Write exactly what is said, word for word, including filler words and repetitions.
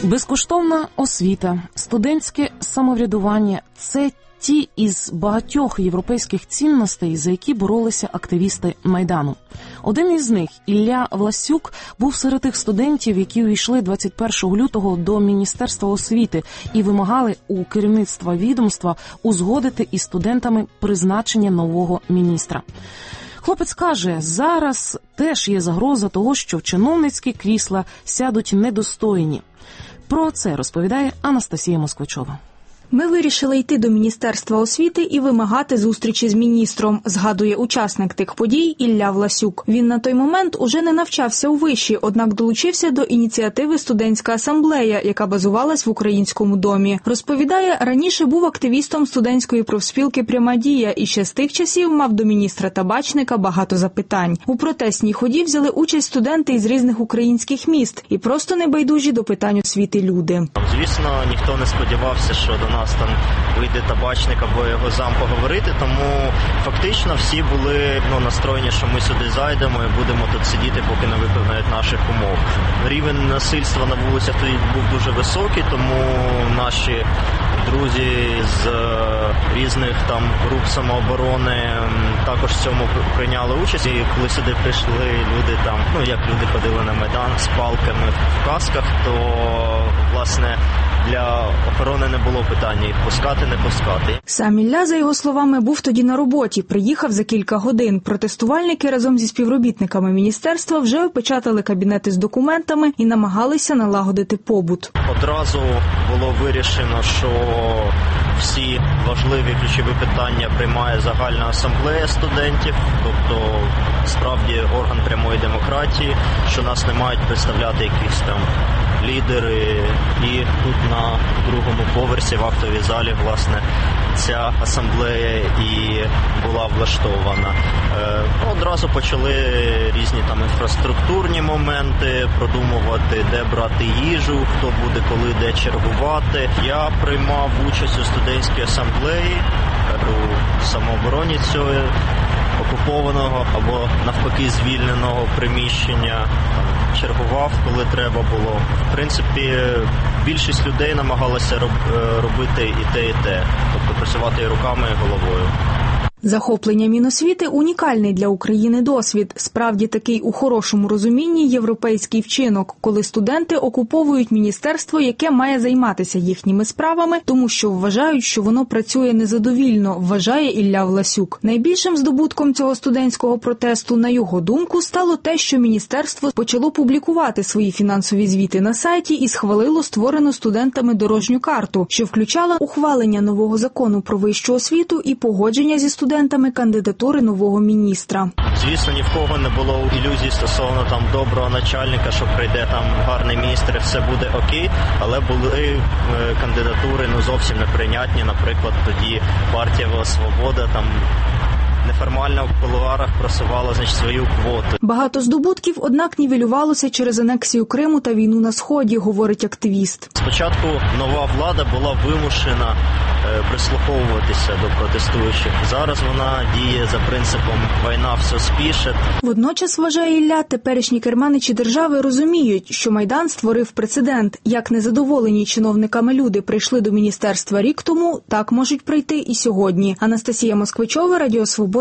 Безкоштовна освіта, студентське самоврядування – це ті із багатьох європейських цінностей, за які боролися активісти Майдану. Один із них, Ілля Власюк, був серед тих студентів, які увійшли двадцять першого лютого до Міністерства освіти і вимагали у керівництва відомства узгодити із студентами призначення нового міністра. Хлопець каже, зараз теж є загроза того, що в чиновницькі крісла сядуть недостойні. Про це розповідає Анастасія Москвичова. Ми вирішили йти до Міністерства освіти і вимагати зустрічі з міністром, згадує учасник тих подій Ілля Власюк. Він на той момент уже не навчався у виші, однак долучився до ініціативи «Студентська асамблея», яка базувалась в Українському домі. Розповідає, раніше був активістом студентської профспілки «Пряма дія» і ще з тих часів мав до міністра Табачника багато запитань. У протестній ході взяли участь студенти із різних українських міст і просто небайдужі до питань освіти люди. Звісно, ніхто не сподівався, що до нас там вийде Табачник або його зам поговорити, тому фактично всі були ну, настроєні, що ми сюди зайдемо і будемо тут сидіти, поки не виконають наших умов. Рівень насильства на вулицях тоді був дуже високий, тому наші друзі з різних там груп самооборони також в цьому прийняли участь. І коли сюди прийшли люди там, ну як люди ходили на Майдан з палками в касках, то власне для охорони не було питання, їх пускати, не пускати. Сам Ілля, за його словами, був тоді на роботі, приїхав за кілька годин. Протестувальники разом зі співробітниками міністерства вже опечатали кабінети з документами і намагалися налагодити побут. Одразу було вирішено, що всі важливі ключові питання приймає загальна асамблея студентів, тобто справді орган прямої демократії, що нас не мають представляти якісь там лідери. І тут на другому поверсі в актовій залі, власне, ця асамблея і була влаштована. Е, одразу почали різні там інфраструктурні моменти, продумувати, де брати їжу, хто буде коли де чергувати. Я приймав участь у студентській асамблеї, у самообороні цього окупованого або навпаки звільненого приміщення. Чергував, коли треба було. В принципі, більшість людей намагалася робити і те, і те. Тобто працювати і руками, і головою. Захоплення Міносвіти – унікальний для України досвід. Справді такий у хорошому розумінні європейський вчинок, коли студенти окуповують міністерство, яке має займатися їхніми справами, тому що вважають, що воно працює незадовільно, вважає Ілля Власюк. Найбільшим здобутком цього студентського протесту, на його думку, стало те, що міністерство почало публікувати свої фінансові звіти на сайті і схвалило створену студентами дорожню карту, що включала ухвалення нового закону про вищу освіту і погодження зі студентами студентами кандидатури нового міністра. Звісно, ні в кого не було ілюзій стосовно там доброго начальника, що прийде там гарний міністр і все буде окей, але були кандидатури ну зовсім неприйнятні, наприклад, тоді партія «Свобода» там неформально в кулуарах просувала, значить, свою квоту. Багато здобутків, однак, нівелювалося через анексію Криму та війну на Сході, говорить активіст. Спочатку нова влада була вимушена е, прислуховуватися до протестуючих. Зараз вона діє за принципом «війна все спішить». Водночас, вважає Ілля, теперішні керманичі держави розуміють, що Майдан створив прецедент. Як незадоволені чиновниками люди прийшли до міністерства рік тому, так можуть прийти і сьогодні. Анастасія Москвичова, Радіо Свобода.